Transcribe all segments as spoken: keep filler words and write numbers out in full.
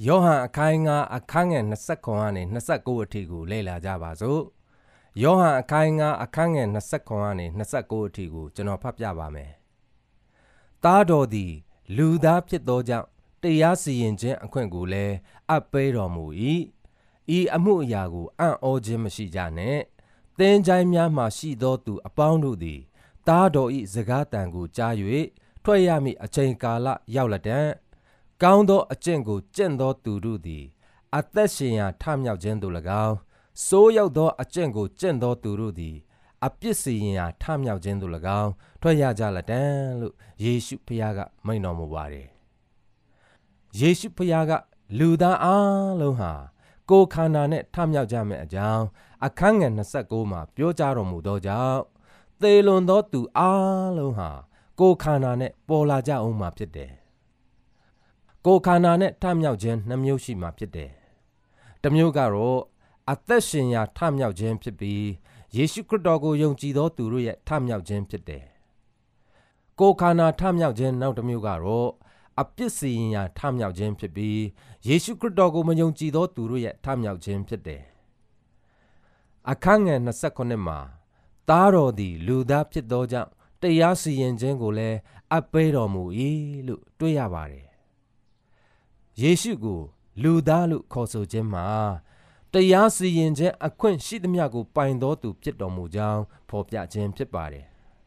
ယောဟန်အခန်းငါးအခန်းငယ်နှစ်ခုကနေနှစ်၉အထိကိုလေ့လာကြပါစို့ယောဟန်အခန်းငါးအခန်းငယ်နှစ်ခုကနေနှစ်၉အထိကိုကျွန်တော်ဖတ်ပြပါမယ်သားတော်သည်လူသားဖြစ်သောကြောင့်တရားစီရင်ခြင်းအခွင့်ကိုလည်းအပ်ပေးတော်မူ၏ဤအမှုအရာကိုအံ့ဩခြင်းမရှိကြနဲ့သင်ချိုင်းများမှရှိသောသူအပေါင်းတို့သည်သားတော်၏စကားတန်ကိုကြား၍ထွက်ရမည့်အချိန်ကာလရောက်လက်တံကောင်းသောအကျင့်ကိုကျင့်သောသူတို့သည်အသက်ရှင်ရာထမြောက်ခြင်းသို့၎င်းစိုးရောက်သောအကျင့်ကိုကျင့်သောသူတို့သည်အပြစ်စီရင်ရာထမြောက်ခြင်းသို့၎င်းထွက်ရကြလက်တံလို့ယေရှုဖခင်ကမိန့်တော်မူပါတယ်ယေရှုဖခင်ကလူသားအားလုံးဟာကိုယ်ခန္ဓာနဲ့ထမြောက်ကြမယ့်အကြောင်းအခန်းငယ်နှစ်၉မှာပြောကြားတော်မူသောကြောင့်သေလွန်သောသူအားလုံးဟာကိုယ်ခန္ဓာနဲ့ပေါ်လာကြအောင်မှာဖြစ်တယ်ကိုယ်ခန္ဓာနဲ့ထမြောက်ခြင်းနှစ်မျိုးရှိမှာဖြစ်တယ်။တစ်မျိုးကတော့အသက်ရှင်ရာထမြောက်ခြင်းဖြစ်ပြီးယေရှုခရစ်တော်ကိုယုံကြည်သောသူတို့ရဲ့ထမြောက်ခြင်းဖြစ်တယ်။ကိုယ်ခန္ဓာထမြောက်ခြင်းနောက်တစ်မျိုးကတော့အပြစ်စီရင်ရာထမြောက်ခြင်းဖြစ်ပြီးယေရှုခရစ်တော်ကိုမယုံကြည်သောသူတို့ရဲ့ထမြောက်ခြင်းဖြစ်တယ်။အခန်းငယ်နှစ်ခုမှာသားတော်သည်လူသားဖြစ်သောကြောင့်တရားစီရင်ခြင်းကိုလည်းအပ်ပေးတော်မူ၏လို့တွေ့ရပါတယ်ယေရှုကိုလူသားလို့ခေါ်ဆိုခြင်းမှာတရားစီရင်ခြင်းအခွင့်ရှိသမျှကိုပိုင်တော်သူဖြစ်တော်မူကြောင်းဖော်ပြခြင်းဖြစ်ပါတယ်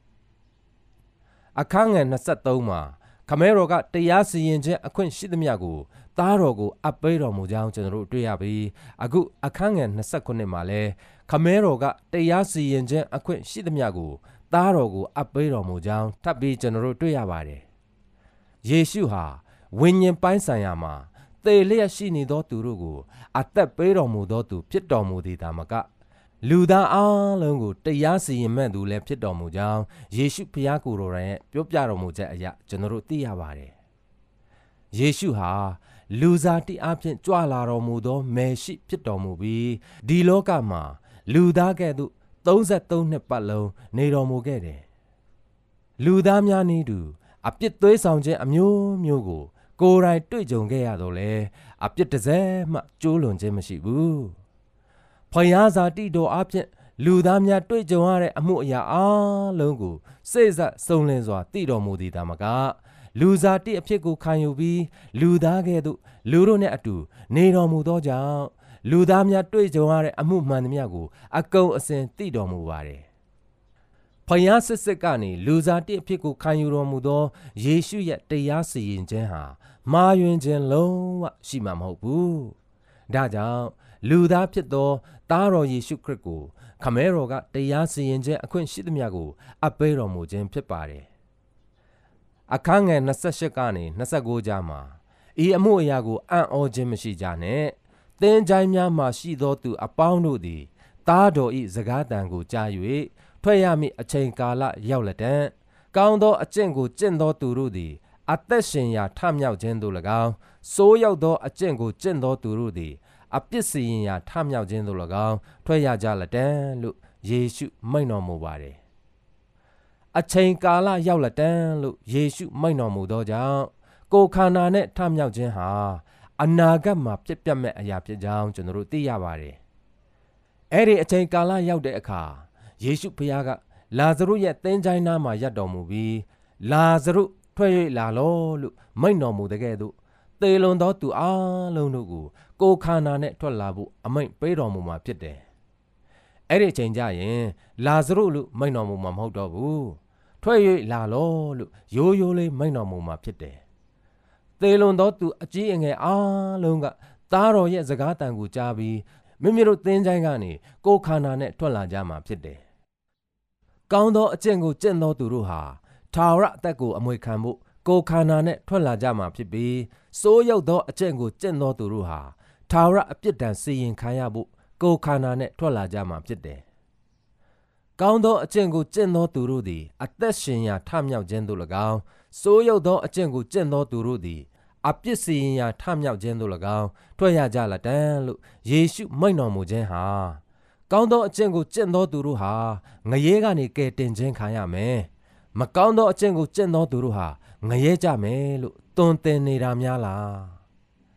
အခန်းငယ်နှစ်၃မှာခမဲတော်ကတရားစီရင်ခြင်းအခွင့်ရှိသမျှကိုသားတော်ကိုအပ်ပေးတော်မူကြောင်းကျွန်တော်တို့တွေ့ရပြီးအခုအခန်းငယ်နှစ်၉မှာလည်းခမဲတော်ကတရားစီရင်ခြင်းအခွင့်ရှိသမျှကိုသားတော်ကိုအပ်ပေးတော်မူကြောင်းထပ်ပြီးကျွန်တော်တို့တွေ့ရပါတယ်ယေရှုဟာဝိညာဉ်ပိုင်းဆိုင်ရာမှာသေလျက်ရှိနေသောသူတို့ကိုအသက်ပေးတော်မူသောသူဖြစ်တော်မူသည်သာမကလူသားအလုံးကိုတရားစီရင်မဲ့သူလည်းဖြစ်တော်မူကြောင်းယေရှုဖခင်ကိုယ်တော်ရဲ့ပြောပြတော်မူချက်အရာကျွန်တော်တို့သိရပါတယ်ယေရှုဟာလူစားတိအဖြစ်ကြွလာတော်မူသောမယ်ရှိဖြစ်တော်မူပြီးဒီလောကမှာလူသားကဲ့သို့သုံး၃နှစ်ပတ်လုံးနေတော်မူခဲ့တယ်လူသားများနည်းတူအပြစ်သွေးဆောင်ခြင်းအမျိုးမျိုးကိုကိုယ်တိုင်တွေ့ကြုံခဲ့ရတော့လေအပြစ်တစ်စက်မှကျိုးလွန်ခြင်းမရှိဘူးဖယားဇာတိတော်အဖြစ်လူသားများတွေ့ကြုံရတဲ့အမှုအရာအလုံးကိုစိတ်ဆက်စုံလင်စွာသိတော်မူသည်သာမကလူစားတိအဖြစ်ကိုခံယူပြီးလူသားကဲ့သို့လူတို့နဲ့အတူနေတော်မူသောကြောင့်လူသားများတွေ့ကြုံရတဲ့အမှုမှန်သမျှကိုအကုန်အစင်သိတော်မူပါတယ်ဖယားစစ်စစ်ကနေလူစားတိအဖြစ်ကိုခံယူတော်မူသောယေရှုရဲ့တရားစီရင်ခြင်းဟာမာယွင်ခြင်းလုံးဝရှိမှာမဟုတ်ဘူး။ဒါကြောင့်လူသားဖြစ်သောသားတော်ယေရှုခရစ်ကိုခမဲတော်ကတရားစီရင်ခြင်းအခွင့်ရှိသမျှကိုအပ်ပေးတော်မူခြင်းဖြစ်ပါတယ်။အခန်းငယ်နှစ်၈ကနေနှစ်၉ကြားမှာဤအမှုအရာကိုအံ့ဩခြင်းမရှိကြနဲ့သင်ချိုင်းများမှရှိသောသူအပေါင်းတို့သည်သားတော်၏စကားတန်ကိုကြား၍ထွက်ရမည့်အချိန်ကာလရောက်လက်တံကောင်းသောအကျင့်ကိုကျင့်သောသူတို့သည်အသက်ရှင်ရာထမြောက်ခြင်းသို့၎င်းစိုးရောက်သောအကျင့်ကိုကျင့်သောသူတို့သည်အပြစ်စီရင်ရာထမြောက်ခြင်းသို့၎င်းထွက်ရကြလက်တံလို့ယေရှုမိန့်တော်မူပါတယ်အချိန်ကာလရောက်လက်တံလို့ယေရှုမိန့်တော်မူသောကြောင့်ကိုယ်ခန္ဓာနဲ့ထမြောက်ခြင်းဟာအနာဂတ်မှာဖြစ်ပျက်မဲ့အရာဖြစ်ကြောင်းကျွန်တော်တို့သိရပါတယ်အဲ့ဒီအချိန်ကာလရောက်တဲ့အခါယေရှုဖခင်ကလာဇရုရဲ့သင်္ချိုင်းနားမှာရပ်တော်မူပြီးလာဇရုထွက်၍လာလောလို့မိန့်တော်မူတဲ့ကဲ့သို့သေလွန်သောသူအလုံးတို့ကိုကိုယ်ခန္ဓာနဲ့ထွက်လာဖို့အမိန့်ပေးတော်မူမှာဖြစ်တယ်။အဲ့ဒီအချိန်ကျရင်လာဇရုလို့မိန့်တော်မူမှာမဟုတ်တော့ဘူး။ထွက်၍လာလောလို့ရိုးရိုးလေးမိန့်တော်မူမှာဖြစ်တယ်။သေလွန်သောသူအကြီးအငယ်အလုံးကသားတော်ရဲ့စကားတန်ကိုကြားပြီးမိမိတို့သင်္ချိုင်းကနေကိုယ်ခန္ဓာနဲ့ထွက်လာကြမှာဖြစ်တယ်။ကောင်းသောအကျင့်ကိုကျင့်သောသူတို့ဟာထာဝရအသက်ကိုအမွေခံဖို့ကိုယ်ခန္ဓာနဲ့ထွက်လာကြမှာဖြစ်ပြီးစိုးရောက်သောအကျင့်ကိုကျင့်သောသူတို့ဟာထာဝရအပြစ်ဒဏ်စီရင်ခံရဖို့ကိုယ်ခန္ဓာနဲ့ထွက်လာကြမှာဖြစ်တယ်။ကောင်းသောအကျင့်ကိုကျင့်သောသူတို့သည်အသက်ရှင်ရာထမြောက်ခြင်းသို့၎င်းစိုးရောက်သောအကျင့်ကိုကျင့်သောသူတို့သည်အပြစ်စီရင်ရာထမြောက်ခြင်းသို့၎င်းထွက်ရကြလက်တံလို့ယေရှုမိန့်တော်မူခြင်းဟာကောင်းသောအကျင့်ကိုကျင့်သောသူတို့ဟာငရဲကနေကယ်တင်ခြင်းခံရမယ်မကောင်းသောအကျင့်ကိုကျင့်သောသူတို့ဟာငရဲကြမယ်လို့တွင်တင်နေတာများလား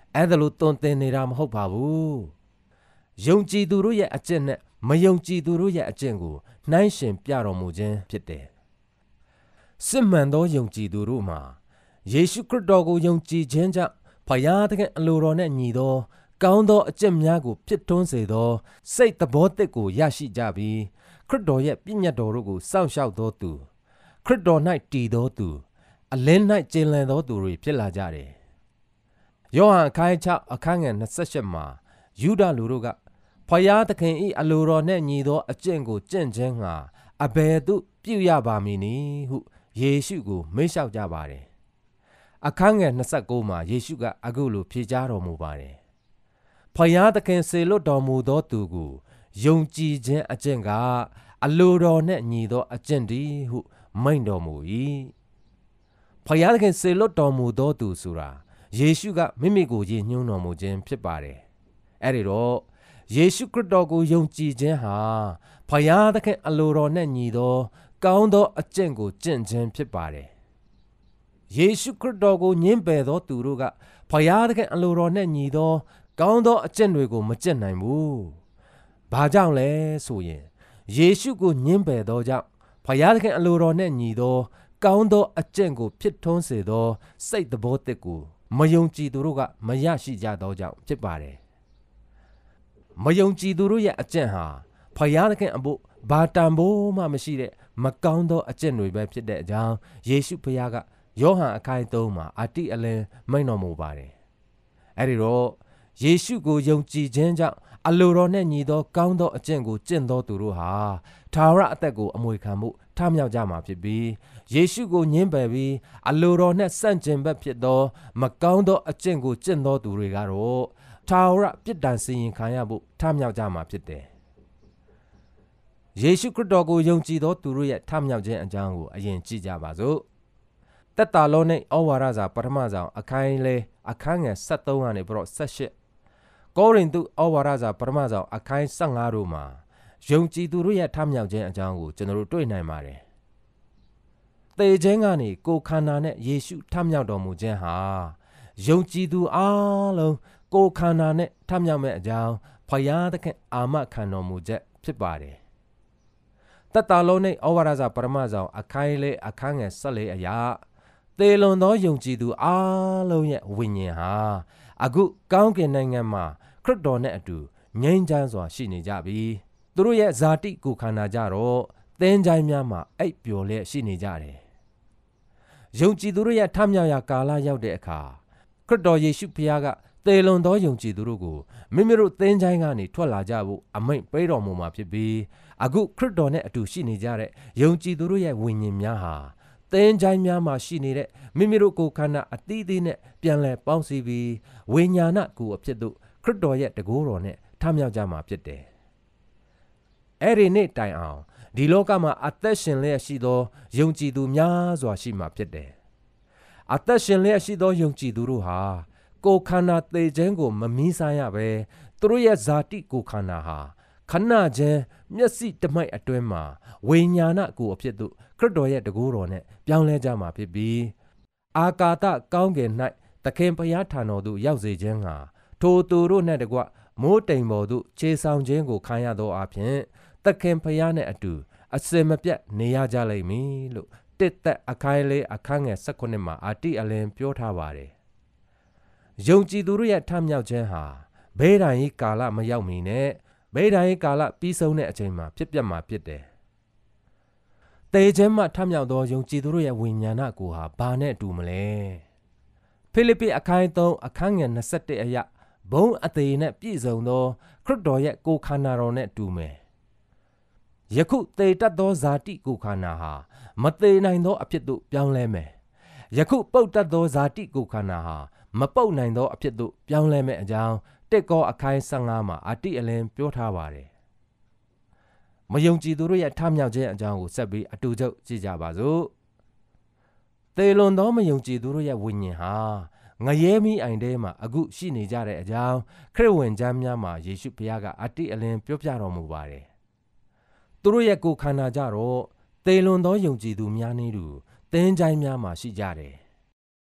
အဲ့ဒါလို့တွန်တင်နေတာမဟုတ်ပါဘူးယုံကြည်သူတို့ရဲ့အကျင့်နဲ့မယုံကြည်သူတို့ရဲ့အကျင့်ကိုနှိုင်းယှဉ်ပြတော်မူခြင်းဖြစ်တယ်စစ်မှန်သောယုံကြည်သူတို့မှာယေရှုခရစ်တော်ကိုယုံကြည်ခြင်းကြောင့်ဖယားသခင်အလိုတော်နဲ့ညီသောကောင်းသောအကျင့်များကိုဖြစ်ထွန်းစေသောစိတ်သဘောသစ်ကိုရရှိကြပြီးခရစ်တော်ရဲ့ပြည့်ညတ်တော်တို့ကိုစောင့်ရှောက်သောသူခရစ်တော်၌တည်သောသူအလင်း၌ကျင်လည်သောသူတွေဖြစ်လာကြတယ်ယောဟန်အခန်း၆အခန်းငယ်၂၈မှာယူဒလူတို့ကဖယားသခင်၏အလိုတော်နှင့်ညီသောအကျင့်ကိုကျင့်ခြင်းငှာအဘယ်သို့ပြုရပါမည်နည်းဟုယေရှုကိုမေးလျှောက်ကြပါတယ်အခန်းငယ်၂၉မှာယေရှုကအခုလိုဖြေကြားတော်မူပါတယ်ဖယားသခင်စေလွတ်တော်မူသောသူကိုယုံကြည်ခြင်းအကျင့်ကအလိုတော်နှင့်ညီသောအကျင့်တည်းဟုမိန့်တော်မူ၏ဖယားသခင်စေလွတ်တော်မူသောသူဆိုတာယေရှုကမိမိကိုရည်ညွှန်းတော်မူခြင်းဖြစ်ပါတယ်အဲ့ဒီတော့ယေရှုခရစ်တော်ကိုယုံကြည်ခြင်းဟာဖယားသခင်အလိုတော်နဲ့ညီသောကောင်းသောအကျင့်ကိုကျင့်ခြင်းဖြစ်ပါတယ်ယေရှုခရစ်တော်ကိုညှင်းပယ်သောသူတို့ကဖယားသခင်အလိုတော်နဲ့ညီသောကောင်းသောအကျင့်တွေကိုမကျင့်နိုင်ဘူး။ဘာကြောင့်လဲဆိုရင်ယေရှုကိုညှင်းပယ်သောကြောင့်ဖယားသခင်အလိုတော်နဲ့ညီသောကောင်းသောအကျင့်ကိုဖြစ်ထွန်းစေသောစိတ်သဘောသစ်ကိုမယုံကြည်သူတို့ကမရရှိကြသောကြောင့်ဖြစ်ပါတယ်။မယုံကြည်သူတို့ရဲ့အကျင့်ဟာဖယားသခင်အဖို့ဘာတန်ဖိုးမှမရှိတဲ့မကောင်းသောအကျင့်တွေပဲဖြစ်တဲ့အကြောင်းယေရှုဖယားကယောဟန်အခန်း၃မှာအတိအလင်းမိန့်တော်မူပါတယ်။အဲဒီတော့ယေရှုကိုယုံကြည်ခြင်းကြောင့်အလိုတော်နဲ့ညီသောကောင်းသောအကျင့်ကိုကျင့်သောသူတို့ဟာထာဝရအသက်ကိုအမွေခံမှုထမြောက်ကြမှာဖြစ်ပြီးယေရှုကိုညှင်းပယ်ပြီးအလိုတော်နဲ့ဆန့်ကျင်ဘက်ဖြစ်သောမကောင်းသောအကျင့်ကိုကျင့်သောသူတွေကတော့ထာဝရပြစ်ဒဏ်စီရင်ခံရဖို့ထမြောက်ကြမှာဖြစ်တယ်။ယေရှုခရစ်တော်ကိုယုံကြည်သောသူတို့ရဲ့ထမြောက်ခြင်းအကြောင်းကိုအရင်ကြည့်ကြပါစို့။သက်သာလောနိဩဝါဒစာပထမဆောင်အခန်းလေးအခန်းငယ်၁၃ကနေပြီးတော့၁၈ကောရိန္သုဩဝါဒစာပထမဆောင်အခန်း၁၅တို့မှာယုံကြည်သူတို့ရဲ့ထမြောက်ခြင်းအကြောင်းကိုကျွန်တော်တို့တွေ့နိုင်ပါတယ်။သေခြင်းကနေကိုယ်ခန္ဓာနဲ့ယေရှုထမြောက်တော်မူခြင်းဟာယုံကြည်သူအားလုံးကိုယ်ခန္ဓာနဲ့ထမြောက်မဲ့အကြောင်းဖယားသခင်အာမခံတော်မူချက်ဖြစ်ပါတယ်။သက်သာလောနိဩဝါဒစာပထမဆောင်အခန်းလေးအခန်းငယ်၁၄အရာသေလွန်သောယုံကြည်သူအားလုံးရဲ့ဝိညာဉ်ဟာအခုကောင်းကင်နိုင်ငံမှာခရစ်တော်နဲ့အတူငြိမ်းချမ်းစွာရှိနေကြပြီသူတို့ရဲ့ဇာတိကိုခန္ဓာကြတော့သင်္ချိုင်းများမှာအိပ်ပျော်လျက်ရှိနေကြတယ်ယုံကြည်သူတို့ရဲ့ထမြောက်ရာကာလရောက်တဲ့အခါခရစ်တော်ယေရှုဖခင်ကသေလွန်သောယုံကြည်သူတို့ကိုမိမိတို့သင်္ချိုင်းကနေထွက်လာကြဖို့အမိန့်ပေးတော်မူမှာဖြစ်ပြီးအခုခရစ်တော်နဲ့အတူရှိနေကြတဲ့ယုံကြည်သူတို့ရဲ့ဝိညာဉ်များဟာသင်္ချိုင်းများမှာရှိနေတဲ့မိမိတို့ကိုယ်ခန္ဓာအသီးသီးနဲ့ပြန်လည်ပေါင်းစည်းပြီးဝိညာဏကိုယ်အဖြစ်သို့ခရစ်တော်ရဲ့တကိုးတော်နဲ့ထမြောက်ကြမှာဖြစ်တယ်။အဲ့ဒီနေ့တိုင်အောင်ဒီလောကမှာအသက်ရှင်လျက်ရှိသောယုံကြည်သူများစွာရှိမှာဖြစ်တယ်။အသက်ရှင်လျက်ရှိသောယုံကြည်သူတို့ဟာကိုယ်ခန္ဓာသေခြင်းကိုမမီးစားရပဲသူတို့ရဲ့ဇာတိကိုယ်ခန္ဓာဟာခဏချင်းမျက်စိတမိုက်အတွင်းမှာဝိညာဏကိုယ်အဖြစ်သို့ခရစ်တော်ရဲ့တကိုးတော်နဲ့ပြောင်းလဲကြမှာဖြစ်ပြီးအာကာသကောင်းကင်၌သခင်ဘုရားထံတော်သို့ရောက်စေခြင်းဟာထိုသူတို့နှင့်တကွမိုးတိမ်ပေါ်သို့ခြေဆောင်ခြင်းကိုခံရသောအဖြစ်သခင်ဘုရားနှင့်အတူအစင်မပြတ်နေရကြလိမ့်မည်လို့တစ်သက်အခန်းလေးအခန်းငယ်၁၉မှာအာတိအလင်းပြောထားပါတယ်။ယုံကြည်သူတို့ရဲ့ထမြောက်ခြင်းဟာဘဲတိုင်ကြီးကာလမရောက်မီနဲ့ဘဲတိုင်ကြီးကာလပြီးဆုံးတဲ့အချိန်မှာဖြစ်ပျက်မှာဖြစ်တယ်။သေခြင်းမှထမြောက်သောယုံကြည်သူတို့ရဲ့ဝိညာဏကိုဟာဘာနဲ့တူမလဲ။ဖိလိပ္ပိအခန်း၃အခန်းငယ်၂၁အရာဘုံအသေးနဲ့ပြည့်စုံသောခရစ်တော်ရဲ့ကိုယ်ခန္ဓာတော်နဲ့တူမယ်။ယခုသေတတ်သောဇာတိကိုယ်ခန္ဓာဟာမသေနိုင်သောအဖြစ်သို့ပြောင်းလဲမယ်။ယခုပုတ်တတ်သောဇာတိကိုယ်ခန္ဓာဟာမပုတ်နိုင်သောအဖြစ်သို့ပြောင်းလဲမဲ့အကြောင်းတက်ကောအခန်း၁၅မှာအာတိအလင်းပြောထားပါတယ်။မယုံကြည်သူတို့ရဲ့ထမြောက်ခြင်းအကြောင်းကိုဆက်ပြီးအတူချုပ်ကြည့်ကြပါစို့။သေလွန်သောမယုံကြည်သူတို့ရဲ့ဝိညာဉ်ဟာငရဲမိအိုင်ထဲမှာအခုရှိနေကြတဲ့အကြောင်းခရစ်ဝင်ကျမ်းများမှာယေရှုဘုရားကအတိအလင်းပြောပြတော်မူပါတယ်။သူတို့ရဲ့ကိုယ်ခန္ဓာကြတော့သေလွန်သောယုံကြည်သူများနည်းတူသင်္ချိုင်းများမှာရှိကြတယ်။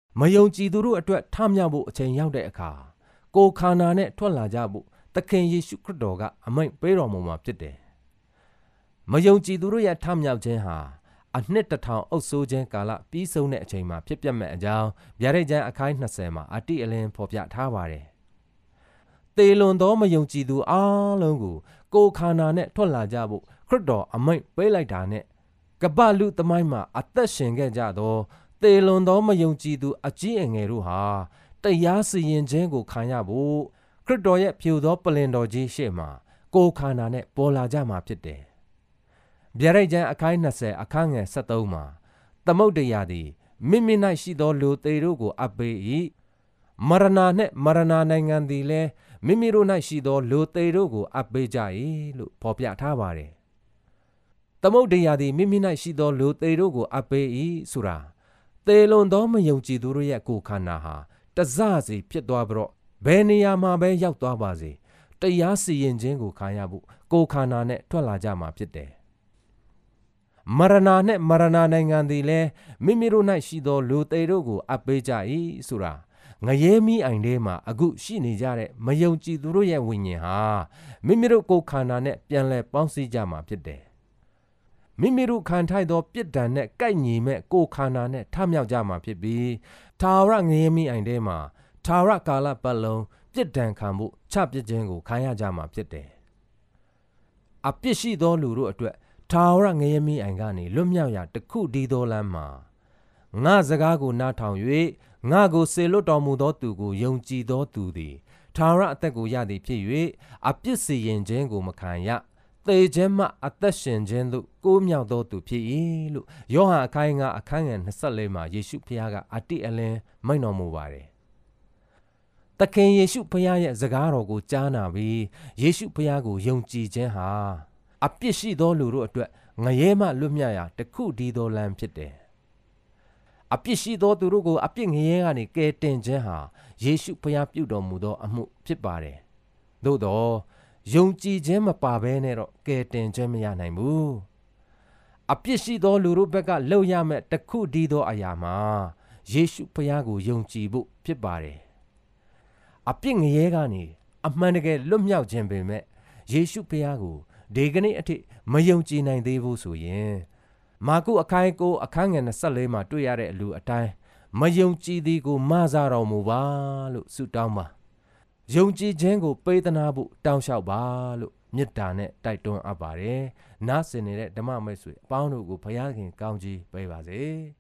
မယုံကြည်သူတို့အတွက်ထမြောက်ဖို့အချိန်ရောက်တဲ့အခါကိုခန္ဓာနဲ့ထွက်လာကြဖို့သခင်ယေရှုခရစ်တော်ကအမိန့်ပေးတော်မူမှာဖြစ်တယ်။မယုံကြည်သူတို့ရဲ့ထမြောက်ခြင်းဟာအနှစ်တစ်ထောင်အုပ်စိုးခြင်းကာလပြီးဆုံးတဲ့အချိန်မှာဖြစ်ပျက်မဲ့အကြောင်းဗျာဒိတ်ကျမ်းအခိုင်နှစ်ဆယ်မှာအတိအလင်းဖော်ပြထားပါတယ်။သေလွန်သောမယုံကြည်သူအားလုံးကိုကိုခန္ဓာနဲ့ထွက်လာကြဖို့ခရစ်တော်အမိန့်ပေးလိုက်တာနဲ့ကပ္ပလူသမိုင်းမှာအသက်ရှင်ခဲ့ကြသောသေလွန်သောမယုံကြည်သူအကြီးအငယ်တို့ဟာတရားစီရင်ခြင်းကိုခံရဖို့ခရစ်တော်ရဲ့ဖြူသောပလင်တော်ကြီးရှေ့မှာကိုခန္ဓာနဲ့ပေါ်လာကြမှာဖြစ်တယ်။ဗျာဒိတ်ကျမ်းအခိုင်နှစ်ဆယ်အခန်းငယ်ဆက်သုံးမှာသမုဒ္ဒရာသည်မိမိ၌ရှိသောလူသေတို့ကိုအပ်ပေး၏မရဏနှင့်မရဏနိုင်ငံသည်လည်းမိမိတို့၌ရှိသောလူသေတို့ကိုအပ်ပေးကြ၏လို့ဖော်ပြထားပါတယ်။သမုဒ္ဒရာသည်မိမိ၌ရှိသောလူသေတို့ကိုအပ်ပေး၏ဆိုတာသေလွန်သောမယုံကြည်သူတို့ရဲ့ကိုယ်ခန္ဓာဟာတစစီဖြစ်သွားပြီးတော့ဘယ်နေရာမှာပဲရောက်သွားပါစေတရားစီရင်ခြင်းကိုခံရဖို့ကိုယ်ခန္ဓာနဲ့ထွက်လာကြမှာဖြစ်တယ်။မရဏနှင့်မရဏနိုင်ငံသည်လည်းမိမိတို့၌ရှိသောလူသေတို့ကိုအပ်ပေးကြ၏ဆိုတာငရဲမီးအိုင်ထဲမှာအခုရှိနေကြတဲ့မယုံကြည်သူတို့ရဲ့ဝိညာဉ်ဟာမိမိတို့ကိုယ်ခန္ဓာနဲ့ပြန်လည်ပေါင်းစည်းကြမှာဖြစ်တယ်။မိမိတို့ခံထိုက်သောပြစ်ဒဏ်နဲ့ကိုက်ညီမဲ့ကိုယ်ခန္ဓာနဲ့ထမြောက်ကြမှာဖြစ်ပြီးထာဝရငရဲမီးအိုင်ထဲမှာထာဝရကာလပတ်လုံးပြစ်ဒဏ်ခံဖို့ချပစ်ခြင်းကိုခံရကြမှာဖြစ်တယ်။အပြစ်ရှိသောလူတို့အတွက်ထာဝရငရဲမီးအိုင်ကနေလွတ်မြောက်ရာတစ်ခုတည်းသောလမ်းမှာငါစကားကိုနားထောင်၍ငါကိုစေလွတ်တော်မူသောသူကိုယုံကြည်သောသူသည်ထာဝရအသက်ကိုရသည်ဖြစ်၍အပြစ်စီရင်ခြင်းကိုမခံရသေခြင်းမှအသက်ရှင်ခြင်းသို့ကိုးမြောက်သောသူဖြစ်၏လို့ယောဟန်အခိုင်ငါအခန်းငယ်နှစ်ဆယ်လေးမှာယေရှုဖခင်ကအတိအလင်းမိန့်တော်မူပါတယ်။သခင်ယေရှုဖခင်ရဲ့စကားတော်ကိုကြားနာပြီးယေရှုဖခင်ကိုယုံကြည်ခြင်းဟာအပြစ်ရှိသောလူတို့အတွက်ငရဲမှလွတ်မြောက်ရာတစ်ခုတည်းသောလမ်းဖြစ်တယ်။အပြစ်ရှိသောသူတို့ကိုအပြစ်ငရဲကနေကယ်တင်ခြင်းဟာယေရှုဖခင်ပြုတော်မူသောအမှုဖြစ်ပါတယ်။သို့တော့ယုံကြည်ခြင်းမပါဘဲနဲ့တော့ကယ်တင်ခြင်းမရနိုင်ဘူး။အပြစ်ရှိသောလူတို့ဘက်ကလှုပ်ရမဲ့တစ်ခုတည်းသောအရာမှာယေရှုဖခင်ကိုယုံကြည်ဖို့ဖြစ်ပါတယ်။အပြစ်ငရဲကနေအမှန်တကယ်လွတ်မြောက်ခြင်းပေမဲ့ယေရှုဖခင်ကိုဒီကနေ့အထိမယုံကြည်နိုင်သေးဘူးဆိုရင်မာကုအခိုင်ကိုအခန်းငယ်နှစ်ဆယ်လေးမှာတွေ့ရတဲ့အလူအတိုင်းမယုံကြည်သည်ကိုမဆတော်မူပါလို့ဆုတောင်းပါယုံကြည်ခြင်းကိုပေးသနာဖို့တောင်းလျှောက်ပါလို့မေတ္တာနဲ့တိုက်တွန်းအပ်ပါတယ်နားဆင်နေတဲ့ဓမ္မမိတ်ဆွေအပေါင်းတို့ကိုဘုရားခင်ကောင်းကြီးပေးပါစေ